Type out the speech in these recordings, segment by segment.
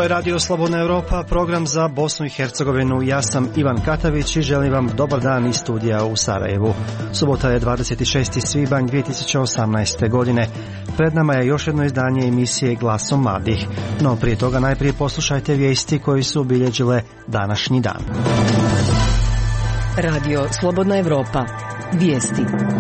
je Radio Slobodna Europa, program za Bosnu i Hercegovinu. Ja sam Ivan Katavić i želim vam dobar dan iz studija u Sarajevu. Subota je 26. svibanj 2018. godine. Pred nama je još jedno izdanje emisije Glasom mladih. No prije toga najprije poslušajte vijesti koji su obilježile današnji dan. Radio Slobodna Europa. Vijesti.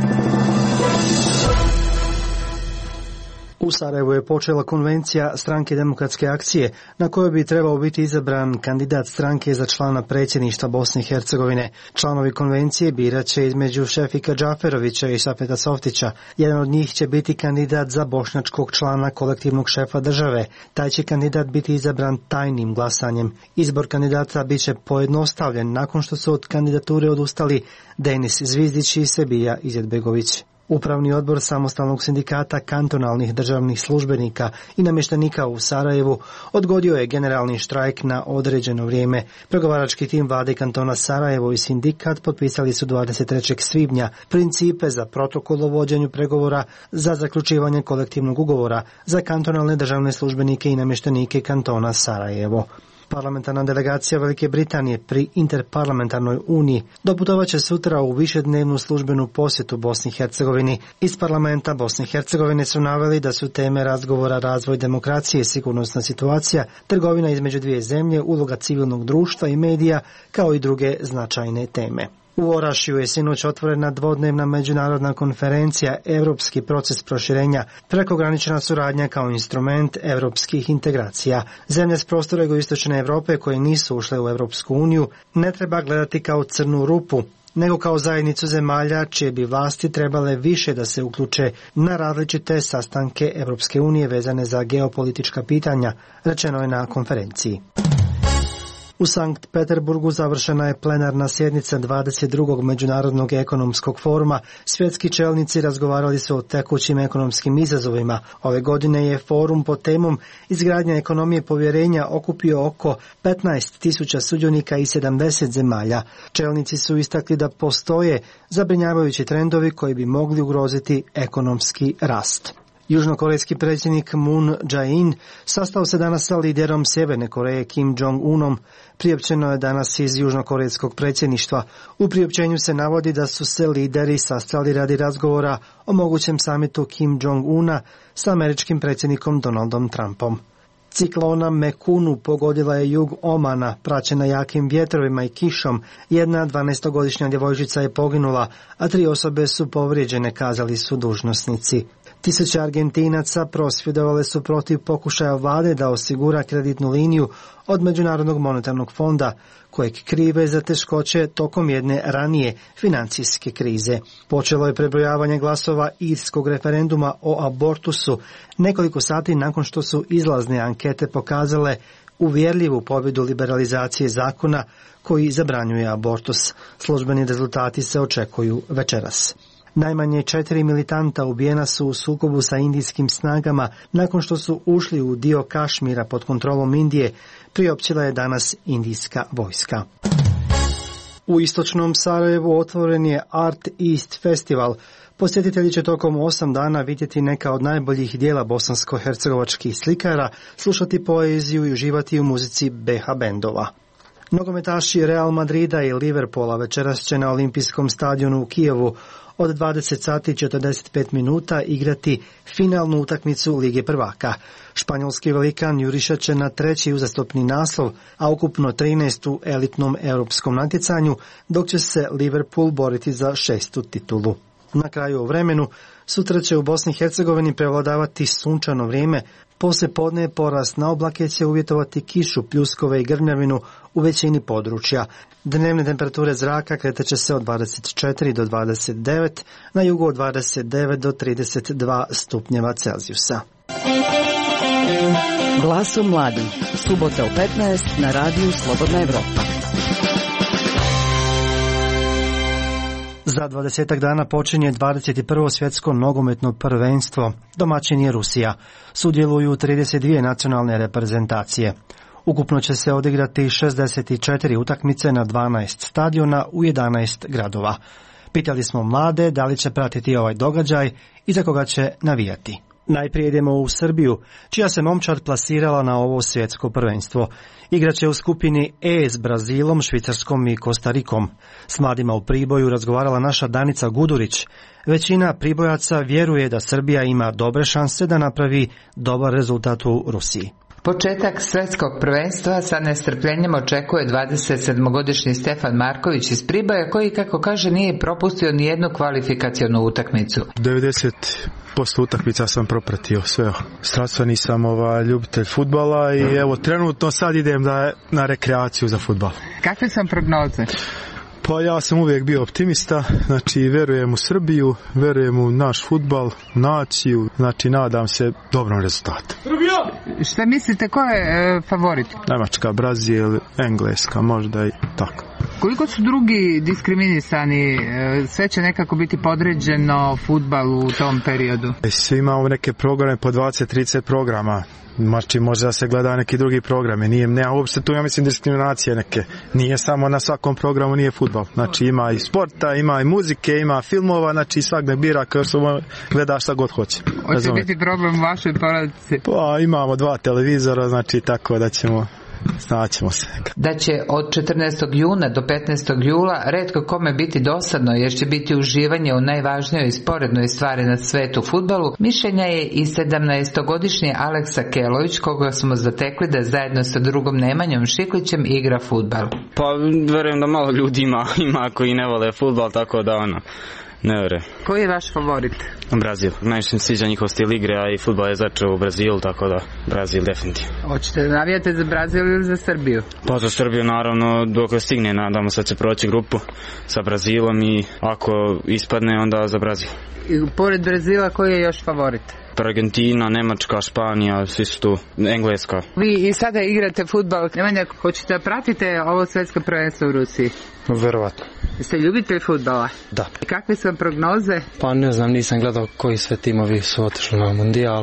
U Sarajevu je počela konvencija Stranke demokratske akcije, na kojoj bi trebao biti izabran kandidat stranke za člana predsjedništva Bosne i Hercegovine. Članovi konvencije birat će između Šefika Džaferovića i Safeta Softića. Jedan od njih će biti kandidat za bošnjačkog člana kolektivnog šefa države. Taj će kandidat biti izabran tajnim glasanjem. Izbor kandidata bit će pojednostavljen nakon što su od kandidature odustali Denis Zvizdić i Sebija Izetbegović. Upravni odbor samostalnog sindikata kantonalnih državnih službenika i namještenika u Sarajevu odgodio je generalni štrajk na određeno vrijeme. Pregovarački tim vlade kantona Sarajevo i sindikat potpisali su 23. svibnja principe za protokol o vođenju pregovora za zaključivanje kolektivnog ugovora za kantonalne državne službenike i namještenike kantona Sarajevo. Parlamentarna delegacija Velike Britanije pri Interparlamentarnoj uniji doputovat će sutra u višednevnu službenu posjetu Bosni i Hercegovini. Iz parlamenta Bosne i Hercegovine su naveli da su teme razgovora razvoj demokracije, sigurnosna situacija, trgovina između dvije zemlje, uloga civilnog društva i medija, kao i druge značajne teme. U Orašju je sinoć otvorena dvodnevna međunarodna konferencija Europski proces proširenja, prekogranična suradnja kao instrument europskih integracija. Zemlje s prostora jugoistočne Europe koje nisu ušle u Europsku uniju ne treba gledati kao crnu rupu, nego kao zajednicu zemalja čije bi vlasti trebale više da se uključe na različite sastanke Europske unije vezane za geopolitička pitanja, rečeno je na konferenciji. U Sankt Peterburgu završena je plenarna sjednica 22. Međunarodnog ekonomskog foruma. Svjetski čelnici razgovarali su o tekućim ekonomskim izazovima. Ove godine je forum pod temom izgradnja ekonomije povjerenja okupio oko 15.000 sudionika iz 70 zemalja. Čelnici su istakli da postoje zabrinjavajući trendovi koji bi mogli ugroziti ekonomski rast. Južnokorejski predsjednik Moon Jae-in sastao se danas sa liderom Sjeverne Koreje Kim Jong-unom. Priopćeno je danas iz južnokorejskog predsjedništva. U priopćenju se navodi da su se lideri sastali radi razgovora o mogućem samitu Kim Jong-una sa američkim predsjednikom Donaldom Trumpom. Ciklona Mekunu pogodila je jug Omana, praćena jakim vjetrovima i kišom. Jedna 12-godišnja djevojčica je poginula, a 3 osobe su povrijeđene, kazali su dužnosnici. Tisuće Argentinaca prosvjedovale su protiv pokušaja vlade da osigura kreditnu liniju od Međunarodnog monetarnog fonda, kojeg krive za teškoće tokom jedne ranije financijske krize. Počelo je prebrojavanje glasova irskog referenduma o abortusu nekoliko sati nakon što su izlazne ankete pokazale uvjerljivu pobjedu liberalizacije zakona koji zabranjuje abortus. Službeni rezultati se očekuju večeras. Najmanje 4 militanta ubijena su u sukobu sa indijskim snagama nakon što su ušli u dio Kašmira pod kontrolom Indije, priopćila je danas indijska vojska. U istočnom Sarajevu otvoren je Art East festival. Posjetitelji će tokom 8 dana vidjeti neka od najboljih dijela bosansko-hercegovačkih slikara, slušati poeziju i uživati u muzici BH bendova. Nogometaši Real Madrida i Liverpoola večeras će na olimpijskom stadionu u Kijevu od 20 sati 45 minuta igrati finalnu utakmicu Lige prvaka. Španjolski velikan jurišat će na 3. uzastopni naslov, a ukupno 13. u elitnom europskom natjecanju, dok će se Liverpool boriti za 6. titulu. Na kraju u vremenu, sutra će u Bosni i Hercegovini prevladavati sunčano vrijeme, poslije podne porast na oblake će uvjetovati kišu, pljuskove i grmljavinu u većini područja. Dnevne temperature zraka kretat će se od 24 do 29, na jugu od 29 do 32 stupnjeva Celzijusa. Glasom mladih, subota u 15 na radiju Slobodna Evropa. Za 20 dana počinje 21. svjetsko nogometno prvenstvo. Domaćin je Rusija. Sudjeluju 32 nacionalne reprezentacije. Ukupno će se odigrati 64 utakmice na 12 stadiona u 11 gradova. Pitali smo mlade da li će pratiti ovaj događaj i za koga će navijati. Najprije idemo u Srbiju, čija se momčad plasirala na ovo svjetsko prvenstvo. Igraće u skupini E s Brazilom, Švicarskom i Kostarikom. S mladima u Priboju razgovarala naša Danica Gudurić. Većina Pribojaca vjeruje da Srbija ima dobre šanse da napravi dobar rezultat u Rusiji. Početak svjetskog prvenstva sa nestrpljenjem očekuje 27-godišnji Stefan Marković iz Priboja, koji, kako kaže, nije propustio ni jednu kvalifikacionu utakmicu. 90% utakmica sam propratio sve. Strastveni sam ljubitelj fudbala i evo trenutno sad idem na rekreaciju za fudbal. Kakve sam prognoze? Pa ja sam uvijek bio optimista, znači vjerujem u Srbiju, vjerujem u naš fudbal, u naciju, znači nadam se dobrom rezultatu. Šta mislite, ko je favorit? Njemačka, Brazil, Engleska, možda i tako. Koliko su drugi diskriminisani? Sve će nekako biti podređeno fudbalu u tom periodu? Svi imamo neke programe, po 20-30 programa. Znači možda se gleda neki drugi programe. Nema uopšte tu, ja mislim, diskriminacije neke. Nije samo na svakom programu nije fudbal. Znači ima i sporta, ima i muzike, ima filmova, znači svak ne bira kao što gleda šta god hoće. Hoće biti problem u vašoj porodici? Pa imamo 2 televizora, znači tako da ćemo... Snaćemo se. Da će od 14. juna do 15. jula retko kome biti dosadno, jer će biti uživanje u najvažnijoj sporednoj stvari na svetu, fudbalu, mišljenja je i 17-godišnji Aleksa Kelović, koga smo zatekli da zajedno sa drugom Nemanjom Šiklićem igra fudbal. Pa verujem da malo ljudi ima koji ne vole fudbal, tako da ne vere. Koji je vaš favorit? Brazil. Najviše mi sviđa njihov stil igre, a i fudbal je začeo u Brazilu, tako da Brazil definitivno. Hoćete da navijate za Brazil ili za Srbiju? Pa za Srbiju naravno dok stigne, nadamo se da će proći grupu sa Brazilom i ako ispadne onda za Brazil. I pored Brazila koji je još favorit? Argentina, Nemačka, Španija, svi su tu, Engleska. Vi i sada igrate fudbal. Nemanja, hoćete da pratite ovo svjetsko prvenstvo u Rusiji? Verovatno. Jeste ljubitelj fudbala? Da. I kakve su vam prognoze? Pa ne znam, nisam gledao koji sve timovi su otišli na mundijal,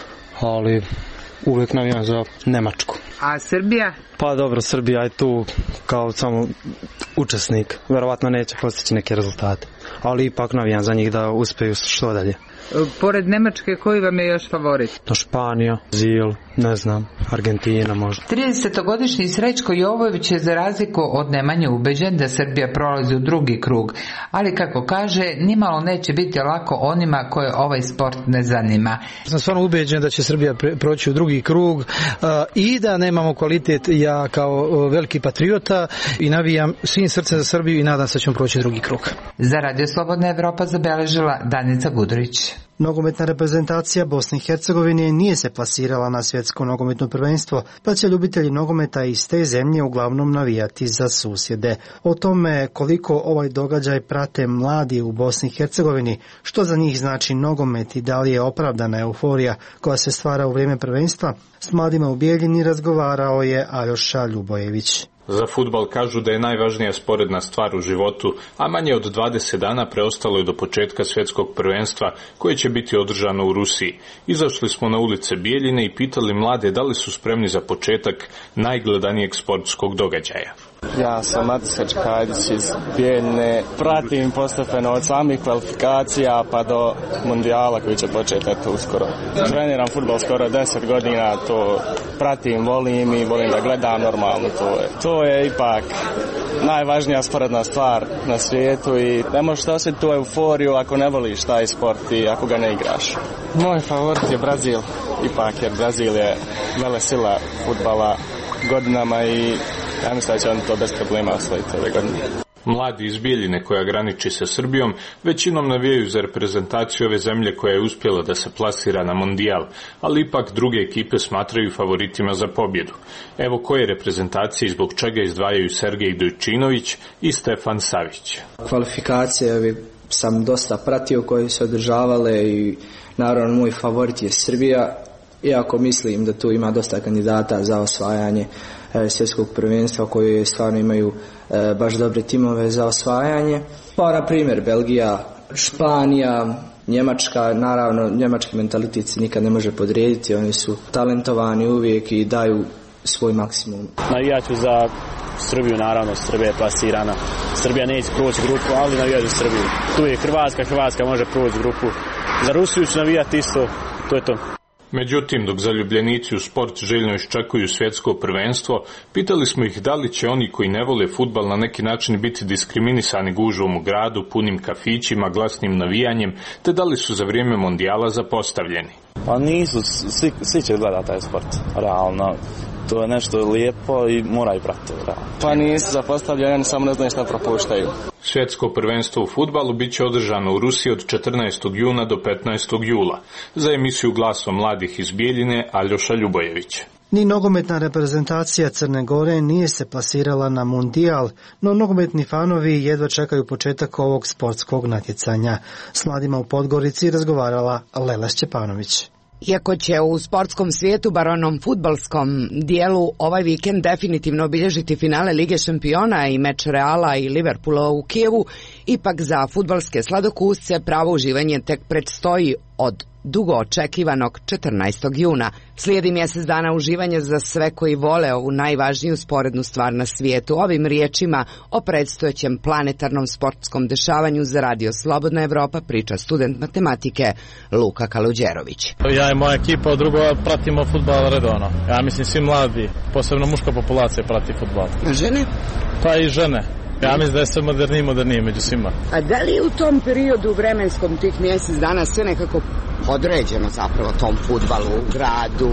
ali uvijek navijam za Nemačku. A Srbija? Pa dobro, Srbija je tu kao samo učesnik. Verovatno neće postići neke rezultate, ali ipak navijam za njih da uspiju što dalje. Pored Nemačke, koji vam je još favorit? Španija, Brazil, ne znam, Argentina možda. 30-godišnji Srećko Jovojević je za razliku od Nemanje ubeđen da Srbija prolazi u drugi krug, ali kako kaže, nimalo neće biti lako onima koje ovaj sport ne zanima. Sam stvarno ubeđen da će Srbija proći u drugi krug i da nemamo kvalitet. Ja kao veliki patriota i navijam svim srcem za Srbiju i nadam se da ćemo proći drugi krug. Za Radio Slobodna Evropa zabeležila Danica Gudurić. Nogometna reprezentacija Bosne i Hercegovine nije se plasirala na svjetsko nogometno prvenstvo, pa će ljubitelji nogometa iz te zemlje uglavnom navijati za susjede. O tome koliko ovaj događaj prate mladi u Bosni i Hercegovini, što za njih znači nogomet i da li je opravdana euforija koja se stvara u vrijeme prvenstva, s mladima u Bijeljini razgovarao je Aljoša Ljubojević. Za fudbal kažu da je najvažnija sporedna stvar u životu, a manje od 20 dana preostalo je do početka svjetskog prvenstva koje će biti održano u Rusiji. Izašli smo na ulice Bijeljine i pitali mlade da li su spremni za početak najgledanijeg sportskog događaja. Ja sam Matisač Kajdić iz Bijeljine, pratim postepeno od samih kvalifikacija pa do mundijala koji će početi uskoro. Treniram fudbal skoro 10 godina, to pratim, volim i volim da gledam normalno. To je ipak najvažnija sporedna stvar na svijetu i ne možeš osjetiti tu euforiju ako ne voliš taj sport i ako ga ne igraš. Moj favorit je Brazil, ipak jer Brazil je velesila fudbala godinama i ja mislim da će on to bez problema osvojiti ove godine. Mladi iz Bijeljine koja graniči sa Srbijom većinom navijaju za reprezentaciju ove zemlje koja je uspjela da se plasira na mondijal, ali ipak druge ekipe smatraju favoritima za pobjedu. Evo koje reprezentacije i zbog čega izdvajaju Sergej Dojčinović i Stefan Savić. Kvalifikacije sam dosta pratio koje su održavale i naravno moj favorit je Srbija, iako mislim da tu ima dosta kandidata za osvajanje svjetskog prvenstva koji stvarno imaju baš dobre timove za osvajanje. Pa na primjer Belgija, Španija, Njemačka, naravno njemački mentalitet se nikad ne može podrediti, oni su talentovani uvijek i daju svoj maksimum. Navijaću za Srbiju, naravno, Srbija je plasirana. Srbija neće proći grupu, ali navijaću za Srbiju. Tu je Hrvatska može proći grupu. Za Rusiju ću navijati isto, to je to. Međutim, dok zaljubljenici u sport željno iščekuju svjetsko prvenstvo, pitali smo ih da li će oni koji ne vole fudbal na neki način biti diskriminisani gužvom u gradu, punim kafićima, glasnim navijanjem, te da li su za vrijeme mondijala zapostavljeni. Pa nisu, svi će gledati taj sport, realno. To je nešto lijepo i moraju pratiti. Pa nisu zapostavljeni, samo ne znaju šta propuštaju. Svjetsko prvenstvo u fudbalu bit će održano u Rusiji od 14. juna do 15. jula. Za emisiju Glasom mladih iz Bijeljine, Aljoša Ljubojević. Ni nogometna reprezentacija Crne Gore nije se plasirala na mundijal, no nogometni fanovi jedva čekaju početak ovog sportskog natjecanja. S mladima u Podgorici razgovarala Lela Šćepanović. Iako će u sportskom svijetu, bar onom fudbalskom dijelu, ovaj vikend definitivno obilježiti finale Lige šampiona i meč Reala i Liverpoola u Kijevu, ipak za fudbalske sladokusce pravo uživanje tek predstoji od dugo očekivanog 14. juna. Slijedi mjesec dana uživanja za sve koji vole ovu najvažniju sporednu stvar na svijetu. Ovim riječima o predstojećem planetarnom sportskom dešavanju za Radio Slobodna Evropa priča student matematike Luka Kaluđerović. Ja i moja ekipa drugo pratimo fudbal redovno. Ja mislim svi mladi, posebno muška populacija prati fudbal. A žene? Pa i žene. Ja mislim da je sve moderniji među svima. A da li je u tom periodu vremenskom tih mjesec dana sve nekako podređeno zapravo tom fudbalu u gradu,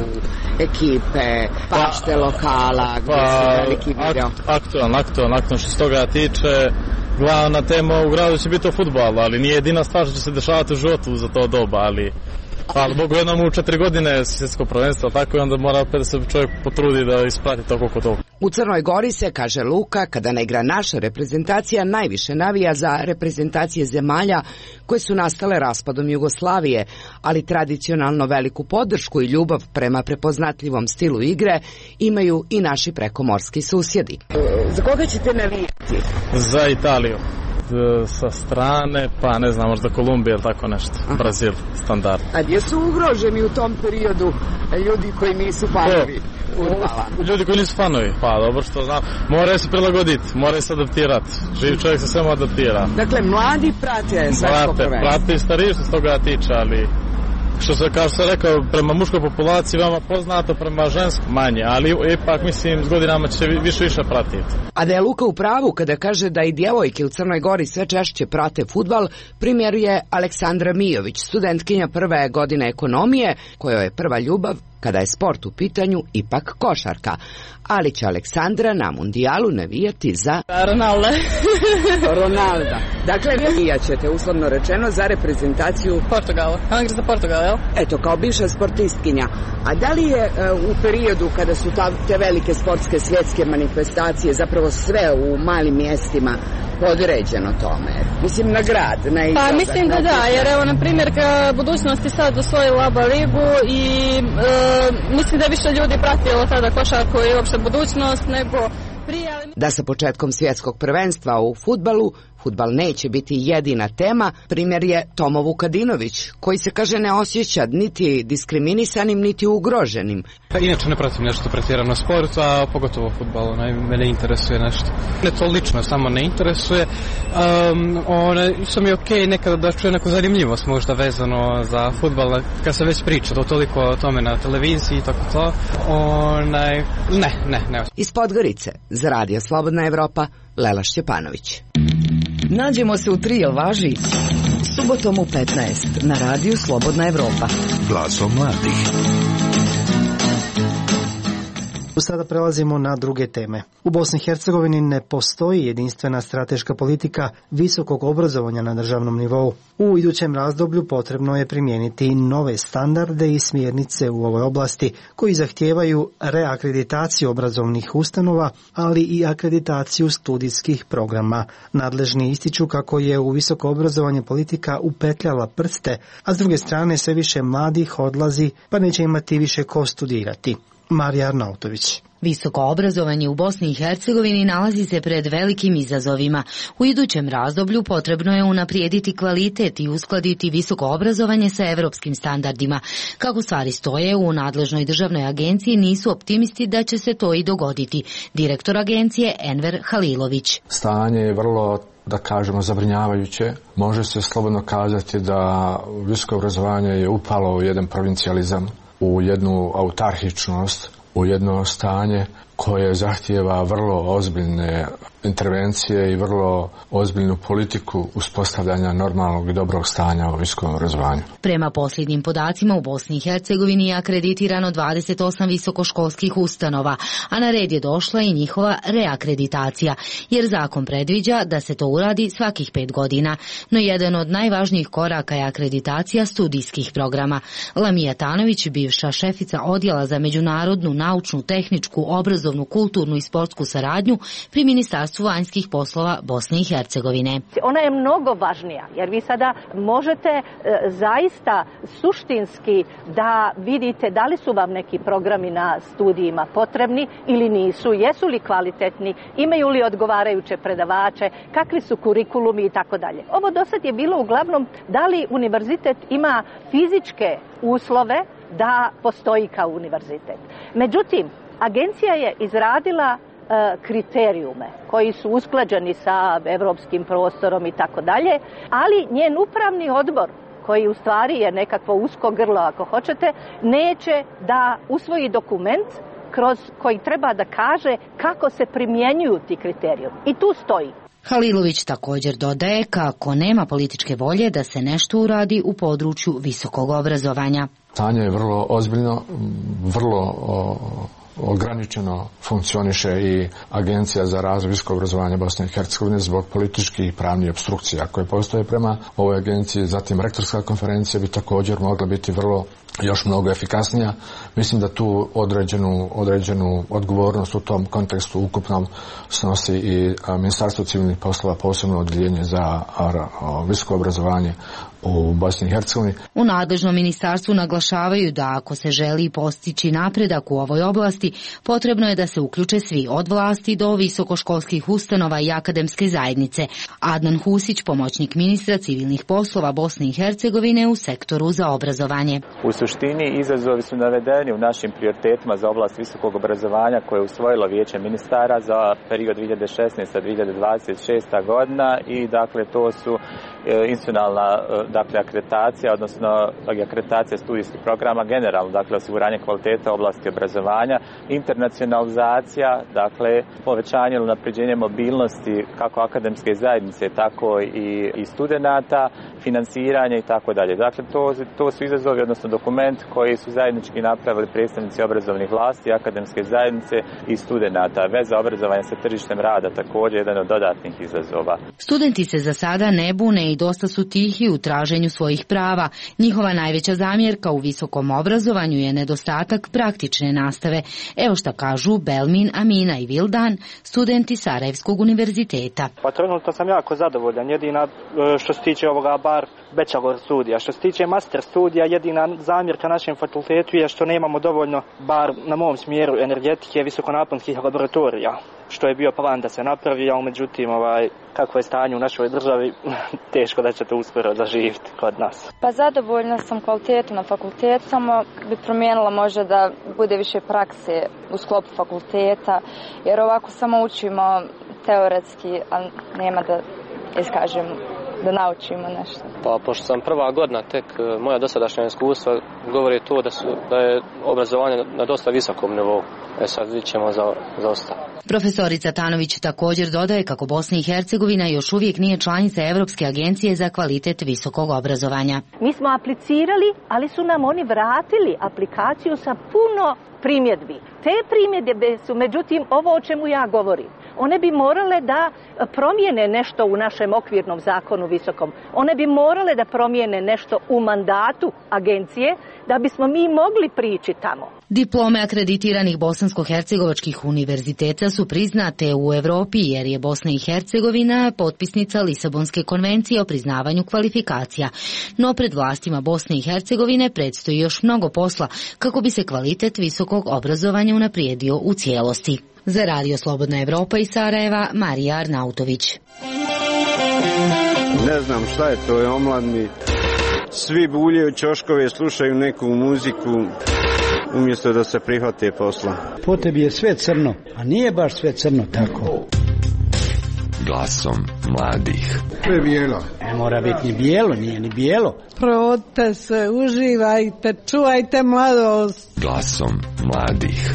ekipe, pašte lokala, gdje su veliki video? Aktualno što se toga tiče, glavna tema u gradu će biti o fudbalu, ali nije jedina stvar što će se dešavati u životu za to doba, ali hvala Bogu, jednom u 4 godine svjetsko prvenstvo, tako i onda mora opet da se čovjek potrudi da isprati to koliko to. U Crnoj Gori se, kaže Luka, kada ne igra naša reprezentacija, najviše navija za reprezentacije zemalja koje su nastale raspadom Jugoslavije, ali tradicionalno veliku podršku i ljubav prema prepoznatljivom stilu igre imaju i naši prekomorski susjedi. Za koga ćete navijati? Za Italiju. Sa strane, pa ne znam, možda Kolumbija ili tako nešto. Brazil, standard. A gdje su ugroženi u tom periodu ljudi koji nisu fanovi? Ljudi koji nisu fanovi, pa dobro što znam, moraju se prilagoditi, moraju se adaptirati. Živ čovjek se samo adaptira. Dakle, mladi prate svjetsko prvenstvo. Prate i stariji što se toga tiče, ali što se, kao što sam rekao, prema muškoj populaciji vama poznato, prema ženskom manje, ali ipak mislim s godinama će više pratiti. A da je Luka u pravu kada kaže da i djevojke u Crnoj Gori sve češće prate fudbal, primjer je Aleksandra Mijović, studentkinja prve godine ekonomije, kojoj je prva ljubav, kada je sport u pitanju, ipak košarka. Ali će Aleksandra na mundijalu navijati za Ronalda. Dakle, navijat ćete, uslovno rečeno, za reprezentaciju Portugala. Ona igra za Portugal, jel? Eto, kao bivša sportistkinja. A da li je u periodu kada su te velike sportske svjetske manifestacije, zapravo sve u malim mjestima, podređeno tome? Mislim, na grad, na izgled. Pa mislim da, jer evo, na primjer, budućnost je sad osvojila ABA ligu i mislim da je više ljudi pratilo tada košarku i uopšte budućnost nego prije. Da sa početkom svjetskog prvenstva u fudbalu, fudbal neće biti jedina tema, primjer je Tomo Vukadinović, koji se, kaže, ne osjeća niti diskriminisanim, niti ugroženim. Pa inače ne pratim nešto pretjerano sport, a pogotovo fudbal, mene interesuje nešto. Ne to lično, samo ne interesuje. Sam je okej nekada da čuje neku zanimljivost možda vezano za fudbal, kad se već priča toliko o tome na televiziji i tako to. Ne. Iz Podgorice, za Radio Slobodna Evropa, Lela Šćepanović. Nađemo se u 3, jel važi? Subotom u 15 na Radiju Slobodna Evropa. Glasom mladih. Sada prelazimo na druge teme. U Bosni i Hercegovini ne postoji jedinstvena strateška politika visokog obrazovanja na državnom nivou. U idućem razdoblju potrebno je primijeniti nove standarde i smjernice u ovoj oblasti koji zahtijevaju reakreditaciju obrazovnih ustanova, ali i akreditaciju studijskih programa. Nadležni ističu kako je u visoko obrazovanje politika upetljala prste, a s druge strane sve više mladih odlazi pa neće imati više ko studirati. Marija Arnautović. Visoko obrazovanje u Bosni i Hercegovini nalazi se pred velikim izazovima. U idućem razdoblju potrebno je unaprijediti kvalitet i uskladiti visoko obrazovanje sa evropskim standardima. Kako stvari stoje, u nadležnoj državnoj agenciji nisu optimisti da će se to i dogoditi. Direktor agencije Enver Halilović. Stanje je vrlo, da kažemo, zabrinjavajuće. Može se slobodno kazati da visoko obrazovanje je upalo u jedan provincijalizam, u jednu autarhičnost, u jedno stanje koje zahtijeva vrlo ozbiljne intervencije i vrlo ozbiljnu politiku uspostavljanja normalnog i dobrog stanja u visokom obrazovanju. Prema posljednjim podacima u Bosni i Hercegovini je akreditirano 28 visokoškolskih ustanova, a na red je došla i njihova reakreditacija, jer zakon predviđa da se to uradi svakih 5 godina. No jedan od najvažnijih koraka je akreditacija studijskih programa. Lamija Tanović, bivša šefica odjela za međunarodnu, naučnu, tehničku, obrazovnu, kulturnu i sportsku saradnju pri Ministarstvu vanjskih poslova Bosne i Hercegovine. Ona je mnogo važnija, jer vi sada možete zaista suštinski da vidite da li su vam neki programi na studijima potrebni ili nisu, jesu li kvalitetni, imaju li odgovarajuće predavače, kakvi su kurikulumi i tako dalje. Ovo do sad je bilo uglavnom da li univerzitet ima fizičke uslove da postoji kao univerzitet. Međutim, agencija je izradila kriterijume koji su usklađeni sa evropskim prostorom i tako dalje, ali njen upravni odbor, koji u stvari je nekakvo usko grlo ako hoćete, neće da usvoji dokument kroz koji treba da kaže kako se primjenjuju ti kriterijumi. I tu stoji. Halilović također dodaje kako nema političke volje da se nešto uradi u području visokog obrazovanja. Stanje je vrlo ozbiljno, vrlo ograničeno funkcioniše i Agencija za razvoj visokog obrazovanja Bosne i Hercegovine zbog političkih i pravnih opstrukcija koje postoje prema ovoj agenciji. Zatim rektorska konferencija bi također mogla biti vrlo još mnogo efikasnija. Mislim da tu određenu odgovornost u tom kontekstu ukupnom snosi i Ministarstvo civilnih poslova, posebno odjeljenje za visoko obrazovanje u Bosni i Hercegovini. U nadležnom ministarstvu naglašavaju da ako se želi postići napredak u ovoj oblasti, potrebno je da se uključe svi, od vlasti do visokoškolskih ustanova i akademske zajednice. Adnan Husić, pomoćnik ministra civilnih poslova Bosne i Hercegovine u sektoru za obrazovanje. U suštini izazovi su navedeni u našim prioritetima za oblast visokog obrazovanja koje je usvojilo Vijeće ministara za period 2016-2026 godina i dakle to su institucionalna akreditacija, odnosno akreditacija studijskih programa generalno, dakle osiguranje kvaliteta oblasti obrazovanja, internacionalizacija, dakle povećanje ili unapređenje mobilnosti kako akademske zajednice, tako i studenata, finansiranje i tako dalje. Dakle, to su izazovi, odnosno dokument koji su zajednički napravili predstavnici obrazovnih vlasti, akademske zajednice i studenata. Veza obrazovanja sa tržištem rada također jedan od dodatnih izazova. Studenti se za sada ne bune i dosta su tihi u traženju svojih prava. Njihova najveća zamjerka u visokom obrazovanju je nedostatak praktične nastave. Evo šta kažu Belmin, Amina i Vildan, studenti Sarajevskog univerziteta. Pa trenutno sam jako zadovoljan. Jedina što se tiče ovoga bar bachelor studija. Što se tiče master studija, jedina zamjerka našem fakultetu je što nemamo dovoljno, bar na mom smjeru energetike, visokonaponskih laboratorija. Što je bio plan da se napravi, a međutim kako je stanje u našoj državi, teško da će to uskoro zaživjeti kod nas. Pa zadovoljna sam kvalitetom na fakultetu, samo bi promijenila možda da bude više prakse u sklopu fakulteta, jer ovako samo učimo teoretski, a nema da iskažem da naučimo nešto. Pa pošto sam prva godina, tek moja dosadašnja iskustva govori to da je obrazovanje na dosta visokom nivou. Sad vidjet ćemo za ostalo. Profesorica Tanović također dodaje kako Bosna i Hercegovina još uvijek nije članica Evropske agencije za kvalitet visokog obrazovanja. Mi smo aplicirali, ali su nam oni vratili aplikaciju sa puno primjedbi. Te primjedbe su, međutim, ovo o čemu ja govorim. One bi morale da promijene nešto u našem okvirnom zakonu visokom. One bi morale da promijene nešto u mandatu agencije da bismo mi mogli prići tamo. Diplome akreditiranih bosansko-hercegovačkih univerziteta su priznate u Evropi jer je Bosna i Hercegovina potpisnica Lisabonske konvencije o priznavanju kvalifikacija. No pred vlastima Bosne i Hercegovine predstoji još mnogo posla kako bi se kvalitet visokog obrazovanja unaprijedio u cijelosti. Za Radio Slobodna Evropa iz Sarajeva, Marija Arnautović. Ne znam šta je to, je omladni. Svi buljaju ćoškove, slušaju neku muziku umjesto da se prihvate posla. Po tebi je sve crno, a nije baš sve crno tako. Glasom mladih. To je bijelo. Ne mora biti ni bijelo, nije ni bijelo. Provodite se, uživajte, čuvajte mladost. Glasom mladih.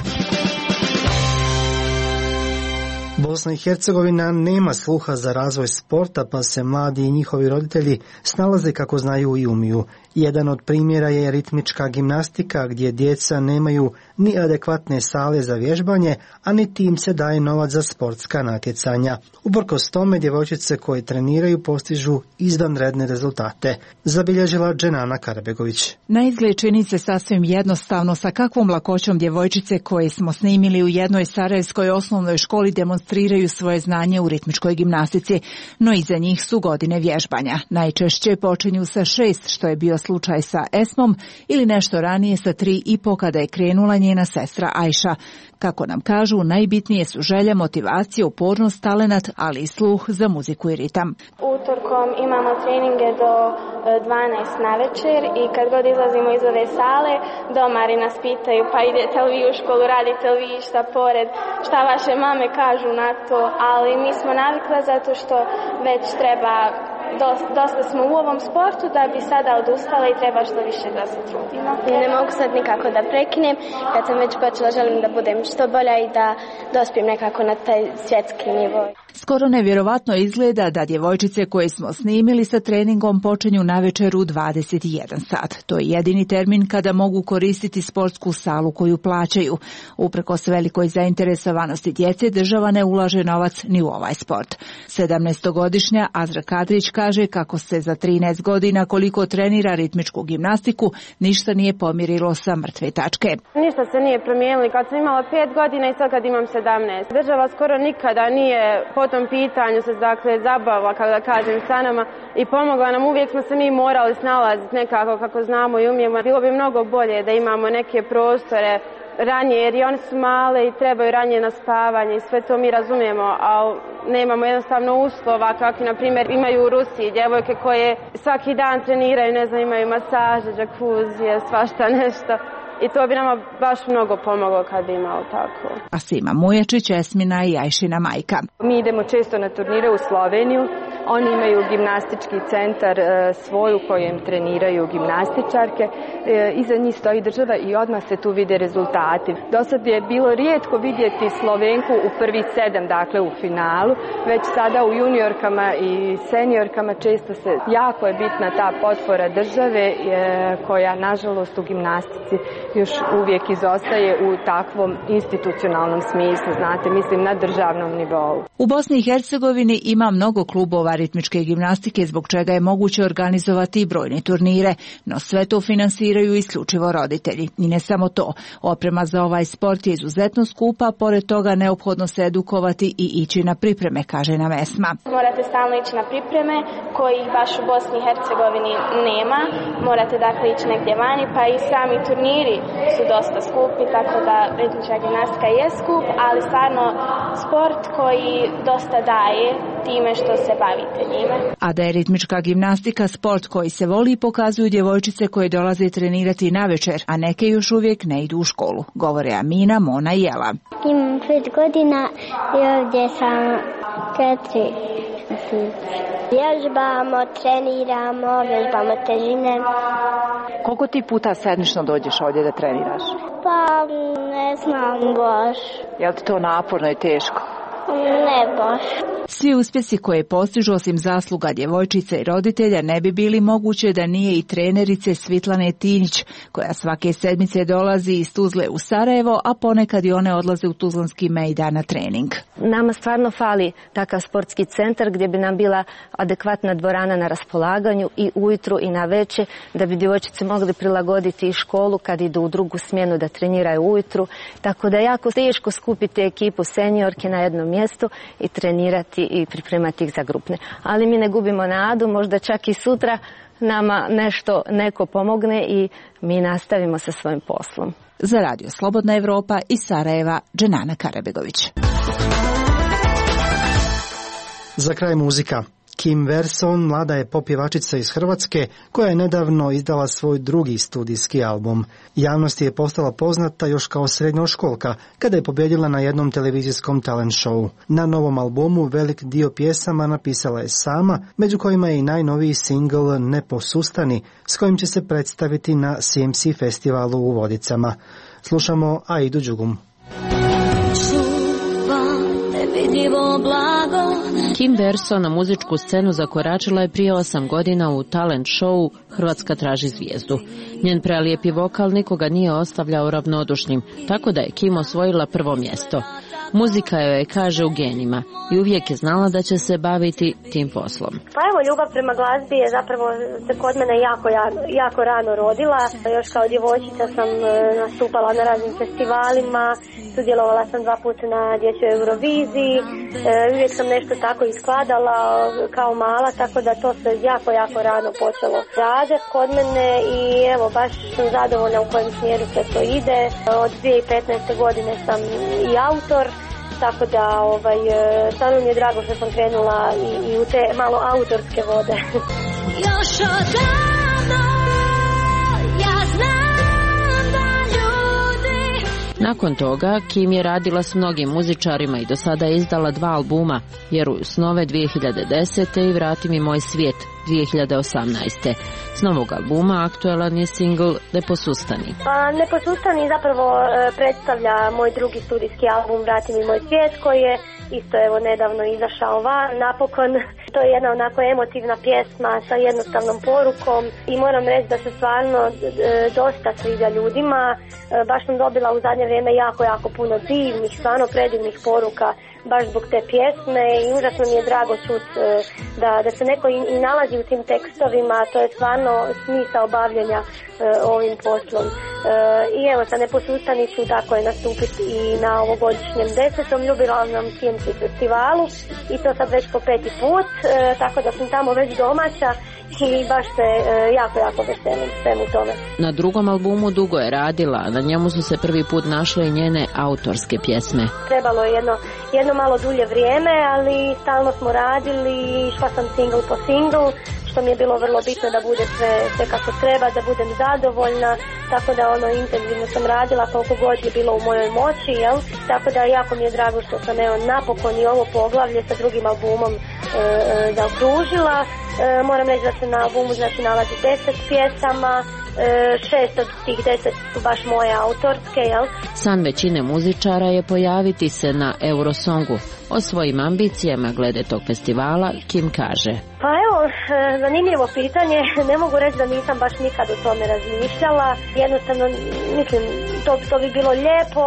Bosna i Hercegovina nema sluha za razvoj sporta, pa se mladi i njihovi roditelji snalaze kako znaju i umiju. Jedan od primjera je ritmička gimnastika gdje djeca nemaju ni adekvatne sale za vježbanje, a niti im se daje novac za sportska natjecanja. Uprkos tome djevojčice koje treniraju postižu izvanredne rezultate, zabilježila Dženana Karabegović. Na izgled čini se sasvim jednostavno sa kakvom lakoćom djevojčice koje smo snimili u jednoj sarajevskoj osnovnoj školi demonstriraju svoje znanje u ritmičkoj gimnastici, no iza njih su godine vježbanja. Najčešće počinju sa 6, što je bio slučaj sa Esmom, ili nešto ranije sa 3,5 kada je krenula njena sestra Ajša. Kako nam kažu, najbitnije su želja, motivacija, upornost, talenat, ali i sluh za muziku i ritam. Utorkom imamo treninge do 12 na večer i kad god izlazimo iz ove sale, domari nas pitaju pa idete li vi u školu, radite li vi šta pored, šta vaše mame kažu na to, ali mi smo navikle zato što već treba, dosta smo u ovom sportu da bi sada odustala i treba što više da se trudimo. Ne mogu sad nikako da prekinem, kad sam već počela želim da budem što bolja i da dospijem nekako na taj svjetski nivo. Skoro nevjerovatno izgleda da djevojčice koje smo snimili sa treningom počinju navečer u 21 sat. To je jedini termin kada mogu koristiti sportsku salu koju plaćaju. Uprkos velikoj zainteresovanosti djece, država ne ulaže novac ni u ovaj sport. 17-godišnja Azra Kadrić kaže kako se za 13 godina koliko trenira ritmičku gimnastiku ništa nije pomirilo sa mrtve tačke. Ništa se nije promijenilo kad sam imala 5 godina i sad kad imam 17. Država skoro nikada nije po tom pitanju se zabavila, kako da kažem, sa nama i pomogla nam. Uvijek smo se mi morali snalaziti nekako kako znamo i umijemo. Bilo bi mnogo bolje da imamo neke prostore ranije, jer i one su male i trebaju ranije na spavanje i sve to mi razumijemo, ali nemamo jednostavno uslova kakvi, na primjer, imaju u Rusiji djevojke koje svaki dan treniraju, ne znam, imaju masaže, džakuzije, svašta nešto. I to bi nama baš mnogo pomoglo kad bi imalo tako. Asima Mujačić, Esmina i Ajšina majka. Mi idemo često na turnire u Sloveniju. Oni imaju gimnastički centar svoj u kojem treniraju gimnastičarke. Iza njih stoji država i odmah se tu vide rezultati. Do sad je bilo rijetko vidjeti Slovenku u prvi 7, dakle u finalu. Već sada u juniorkama i seniorkama često se jako je bitna ta potpora države koja nažalost u gimnastici još uvijek izostaje u takvom institucionalnom smislu, znate, mislim na državnom nivou. U Bosni i Hercegovini ima mnogo klubova ritmičke gimnastike zbog čega je moguće organizovati i brojne turnire, no sve to finansiraju isključivo roditelji. I ne samo to, oprema za ovaj sport je izuzetno skupa, pored toga neophodno se edukovati i ići na pripreme, kaže nam Esma. Morate stalno ići na pripreme kojih baš u Bosni i Hercegovini nema, morate dakle ići negdje vani, pa i sami turniri su dosta skupi, tako da ritmička gimnastika je skup, ali stvarno sport koji dosta daje time što se bavite njime. A da je ritmička gimnastika sport koji se voli pokazuju djevojčice koje dolaze trenirati navečer, a neke još uvijek ne idu u školu, govore Amina, Mona i Jela. Imam 5 godina i ovdje sam 4. Vježbamo, treniramo, vježbamo težine. Koliko ti puta sedmično dođeš ovdje da treniraš? Pa ne znam baš. Je li ti to naporno i teško? Ne baš. Svi uspjesi koje postižu osim zasluga djevojčice i roditelja ne bi bili moguće da nije i trenerice Svitlane Tinić, koja svake sedmice dolazi iz Tuzle u Sarajevo, a ponekad i one odlaze u Tuzlanski mejdan na trening. Nama stvarno fali takav sportski centar gdje bi nam bila adekvatna dvorana na raspolaganju i ujutru i na večer, da bi djevojčice mogli prilagoditi i školu kad idu u drugu smjenu da treniraju ujutru. Tako da je jako teško skupiti ekipu seniorke na jednom mjestu i trenirati i pripremati ih za grupne. Ali mi ne gubimo nadu, možda čak i sutra nama neko pomogne i mi nastavimo sa svojim poslom. Za Radio Slobodna Evropa iz Sarajeva, Dženana Karabegović. Za kraj muzika. Kim Verson, mlada je pop pjevačica iz Hrvatske koja je nedavno izdala svoj drugi studijski album. Javnosti je postala poznata još kao srednjoškolka kada je pobijedila na jednom televizijskom talent showu. Na novom albumu velik dio pjesama napisala je sama, među kojima je i najnoviji singl Ne posustani, s kojim će se predstaviti na CMC festivalu u Vodicama. Slušamo Aidu Đugum. Kim Verson na muzičku scenu zakoračila je prije 8 godina u talent show Hrvatska traži zvijezdu. Njen prelijepi vokal nikoga nije ostavljao ravnodušnim, tako da je Kim osvojila prvo mjesto. Muzika joj je, kaže, u genima i uvijek je znala da će se baviti tim poslom. Pa evo, ljubav prema glazbi je zapravo se kod mene jako rano rodila. Još kao djevojčica sam nastupala na raznim festivalima, sudjelovala sam 2 puta na dječjoj Euroviziji, uvijek sam nešto tako iskladala kao mala, tako da to se jako rano počelo raditi kod mene i evo, baš sam zadovoljna u kojem smjeru se to ide. Od 2015. godine sam i autor, tako da stvarno mi je drago što sam krenula i u te malo autorske vode. Još odavno ja znam da ljudi... Nakon toga Kim je radila s mnogim muzičarima i do sada je izdala 2 albuma, Vjeruju snove 2010. i Vrati mi moj svijet 2018. S novog albuma aktuelan je singl Ne posustani. Ne posustani zapravo predstavlja moj drugi studijski album Vrati mi moj svijet, koji je isto evo nedavno izašao van, napokon. To je jedna onako emotivna pjesma sa jednostavnom porukom i moram reći da se stvarno dosta sviđa ljudima. Baš sam dobila u zadnje vrijeme jako puno divnih, stvarno predivnih poruka baš zbog te pjesme i užasno mi je drago čuti da se neko i nalazi u tim tekstovima. To je stvarno smisao bavljenja ovim poslom. I evo, sa Ne posustani ću tako je nastupiti i na ovogodišnjem 10. jubilarnom CMC festivalu i to sad već po 5. put, tako da sam tamo već domaća i baš se jako veselim svemu tome. Na drugom albumu dugo je radila, na njemu su se prvi put našle i njene autorske pjesme. Trebalo je jedno malo dulje vrijeme, ali stalno smo radili, išla sam single po single, što mi je bilo vrlo bitno da bude sve kako treba, da budem zadovoljna, tako da intenzivno sam radila koliko god je bilo u mojoj moći, jel? Tako da jako mi je drago što sam napokon i ovo poglavlje sa drugim albumom zaokružila. Moram reći da se na albumu nalazi 10 pjesama, 6 od tih 10 su baš moje autorske, jel? San većine muzičara je pojaviti se na Eurosongu. O svojim ambicijama glede tog festivala Kim kaže: Pa evo, zanimljivo pitanje. Ne mogu reći da nisam baš nikad o tome razmišljala. Jednostavno, mislim, to bi bilo lijepo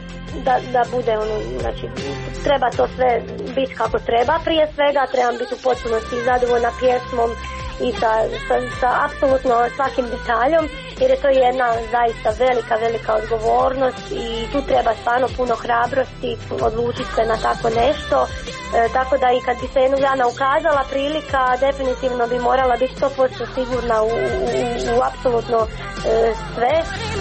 da bude znači, treba to sve biti kako treba prije svega, trebam biti u potpunosti zadovoljna pjesmom i sa apsolutno svakim detaljom, jer je to jedna zaista velika odgovornost i tu treba stvarno puno hrabrosti odlučiti se na tako nešto, tako da i kad bi se jednog dana ukazala prilika, definitivno bi morala biti 100% sigurna u apsolutno sve.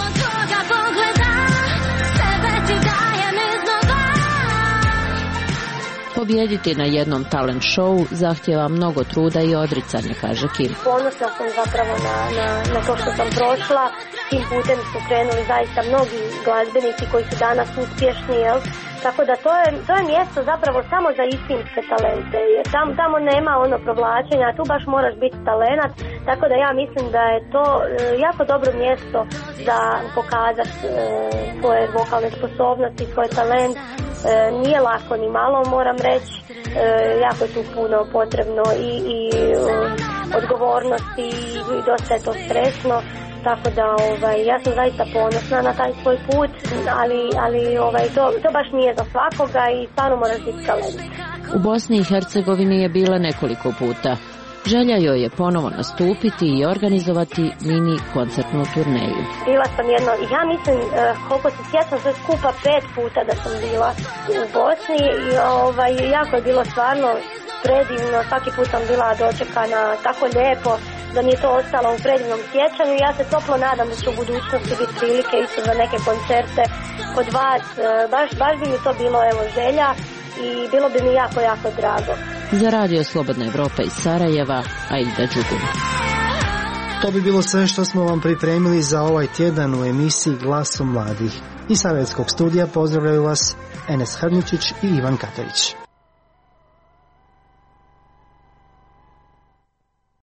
Pobijediti na jednom talent showu zahtjeva mnogo truda i odricanja, kaže Kim. Ponosna sam zapravo na to što sam prošla. Tim putem su krenuli zaista mnogi glazbenici koji su danas uspješni, jel? Tako da to je mjesto zapravo samo za istinske talente. Jer tamo nema provlačenja, tu baš moraš biti talenat. Tako da ja mislim da je to jako dobro mjesto za pokazati svoje vokalne sposobnosti, svoj talent nije lako ni malo, moram reći, jako je tu puno potrebno i odgovornosti i dosta je to stresno, tako da ja sam zaista ponosna na taj svoj put, ali to baš nije za svakoga i stvarno moraš biti talent. U Bosni i Hercegovini je bila nekoliko puta. Želja joj je ponovo nastupiti i organizovati mini koncertnu turneju. Bila sam ja mislim, koliko se sjećam, sve skupa 5 puta da sam bila u Bosni i jako je bilo stvarno predivno. Svaki put sam bila dočekana tako lijepo da mi je to ostalo u predivnom sjećanju. Ja se toplo nadam da će u budućnosti biti prilike isto za neke koncerte kod vas. Baš bi mi to bilo želja i bilo bi mi jako, jako drago. Za Radio Slobodna Evropa iz Sarajeva, Aida Đugun. To bi bilo sve što smo vam pripremili za ovaj tjedan u emisiji Glasom mladih. Iz Sarajevskog studija pozdravljaju vas Enes Hrničić i Ivan Katović.